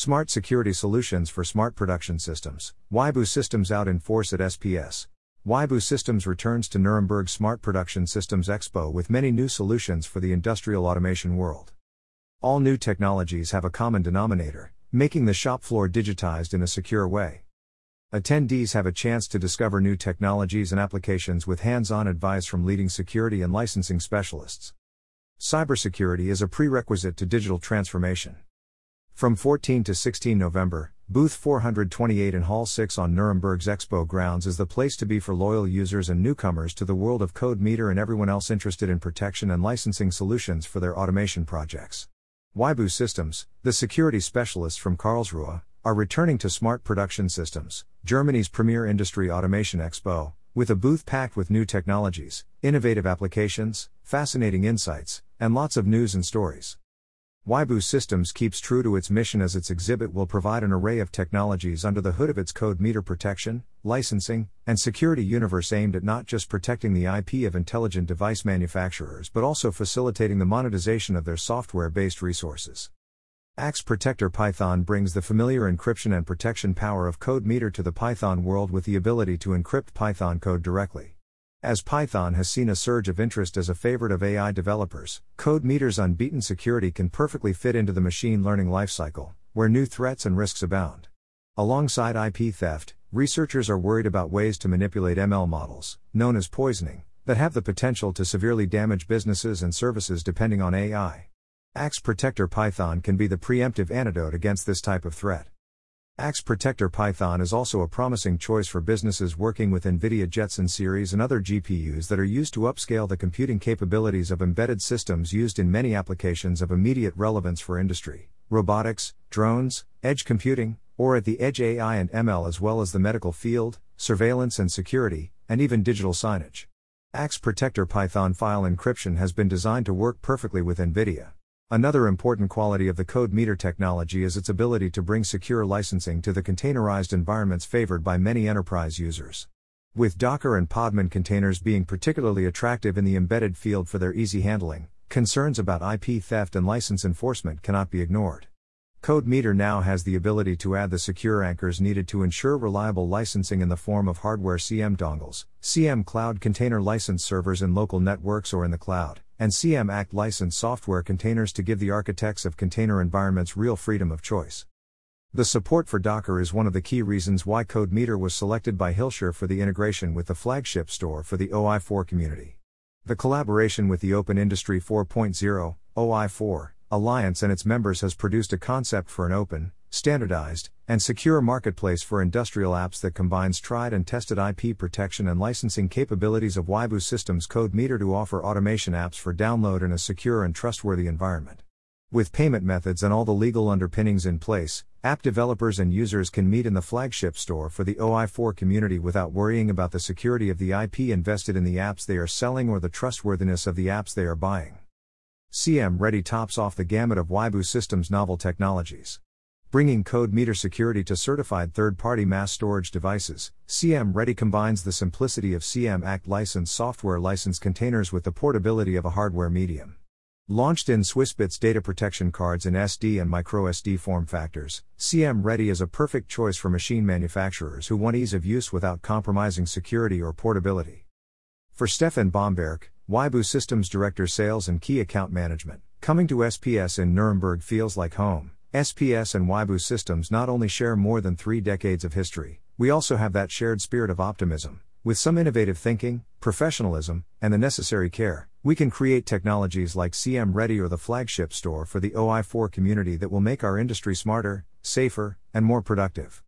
Smart Security Solutions for Smart Production Systems. Waibu Systems out in force at SPS. Waibu Systems returns to Nuremberg Smart Production Systems Expo with many new solutions for the industrial automation world. All new technologies have a common denominator, making the shop floor digitized in a secure way. Attendees have a chance to discover new technologies and applications with hands-on advice from leading security and licensing specialists. Cybersecurity is a prerequisite to digital transformation. From 14 to 16 November, Booth 428 in Hall 6 on Nuremberg's Expo grounds is the place to be for loyal users and newcomers to the world of CodeMeter and everyone else interested in protection and licensing solutions for their automation projects. Waibu Systems, the security specialists from Karlsruhe, are returning to Smart Production Systems, Germany's premier industry automation expo, with a booth packed with new technologies, innovative applications, fascinating insights, and lots of news and stories. Waibu Systems keeps true to its mission as its exhibit will provide an array of technologies under the hood of its CodeMeter protection, licensing, and security universe aimed at not just protecting the IP of intelligent device manufacturers but also facilitating the monetization of their software-based resources. Axe Protector Python brings the familiar encryption and protection power of CodeMeter to the Python world with the ability to encrypt Python code directly. As Python has seen a surge of interest as a favorite of AI developers, CodeMeter's unbeaten security can perfectly fit into the machine learning lifecycle, where new threats and risks abound. Alongside IP theft, researchers are worried about ways to manipulate ML models, known as poisoning, that have the potential to severely damage businesses and services depending on AI. Axe Protector Python can be the preemptive antidote against this type of threat. Axe Protector Python is also a promising choice for businesses working with NVIDIA Jetson series and other GPUs that are used to upscale the computing capabilities of embedded systems used in many applications of immediate relevance for industry, robotics, drones, edge computing, or at the edge AI and ML as well as the medical field, surveillance and security, and even digital signage. Axe Protector Python file encryption has been designed to work perfectly with NVIDIA. Another important quality of the CodeMeter technology is its ability to bring secure licensing to the containerized environments favored by many enterprise users. With Docker and Podman containers being particularly attractive in the embedded field for their easy handling, concerns about IP theft and license enforcement cannot be ignored. CodeMeter now has the ability to add the secure anchors needed to ensure reliable licensing in the form of hardware CM dongles, CM Cloud Container License servers in local networks or in the cloud, and CM Act licensed software containers to give the architects of container environments real freedom of choice. The support for Docker is one of the key reasons why CodeMeter was selected by Hilscher for the integration with the flagship store for the OI4 community. The collaboration with the Open Industry 4.0, OI4, Alliance and its members has produced a concept for an open, standardized, and secure marketplace for industrial apps that combines tried and tested IP protection and licensing capabilities of Waibu Systems CodeMeter to offer automation apps for download in a secure and trustworthy environment. With payment methods and all the legal underpinnings in place, app developers and users can meet in the flagship store for the OI4 community without worrying about the security of the IP invested in the apps they are selling or the trustworthiness of the apps they are buying. CM Ready tops off the gamut of Waibu Systems' novel technologies. Bringing CodeMeter security to certified third-party mass storage devices, CM Ready combines the simplicity of CM Act licensed software license containers with the portability of a hardware medium. Launched in Swissbits data protection cards in SD and microSD form factors, CM Ready is a perfect choice for machine manufacturers who want ease of use without compromising security or portability. For Stefan Bomberg, Waibu Systems Director Sales and Key Account Management, coming to SPS in Nuremberg feels like home. SPS and Waibu Systems not only share more than 3 decades of history, we also have that shared spirit of optimism. With some innovative thinking, professionalism, and the necessary care, we can create technologies like CM Ready or the flagship store for the OI4 community that will make our industry smarter, safer, and more productive.